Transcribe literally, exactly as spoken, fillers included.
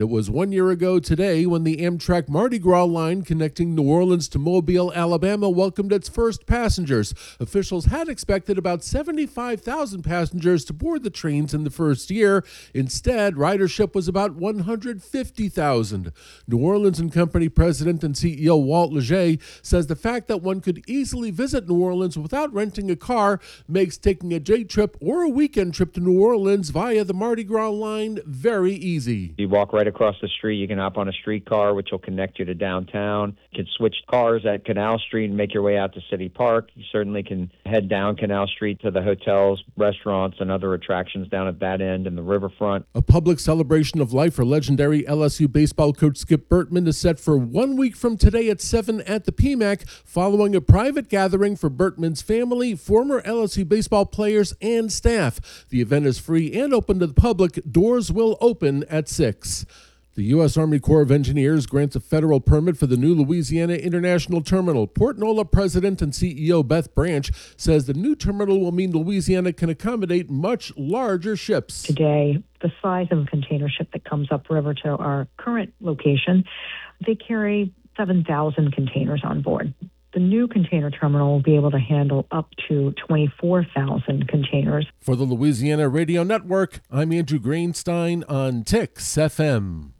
It was one year ago today when the Amtrak Mardi Gras line connecting New Orleans to Mobile, Alabama welcomed its first passengers. Officials had expected about seventy-five thousand passengers to board the trains in the first year. Instead, ridership was about one hundred fifty thousand. New Orleans and Company president and C E O Walt Leger says the fact that one could easily visit New Orleans without renting a car makes taking a day trip or a weekend trip to New Orleans via the Mardi Gras line very easy. You walk right across the street, you can hop on a streetcar, which will connect you to downtown. You can switch cars at Canal Street and make your way out to City Park. You certainly can head down Canal Street to the hotels, restaurants, and other attractions down at that end and the riverfront. A public celebration of life for legendary L S U baseball coach Skip Bertman is set for one week from today at seven at the P M A C, following a private gathering for Bertman's family, former L S U baseball players, and staff. The event is free and open to the public. Doors will open at six. The U S. Army Corps of Engineers grants a federal permit for the new Louisiana International Terminal. Port Nola President and C E O Beth Branch says the new terminal will mean Louisiana can accommodate much larger ships. Today, the size of a container ship that comes upriver to our current location, they carry seven thousand containers on board. The new container terminal will be able to handle up to twenty-four thousand containers. For the Louisiana Radio Network, I'm Andrew Greenstein on T I X F M.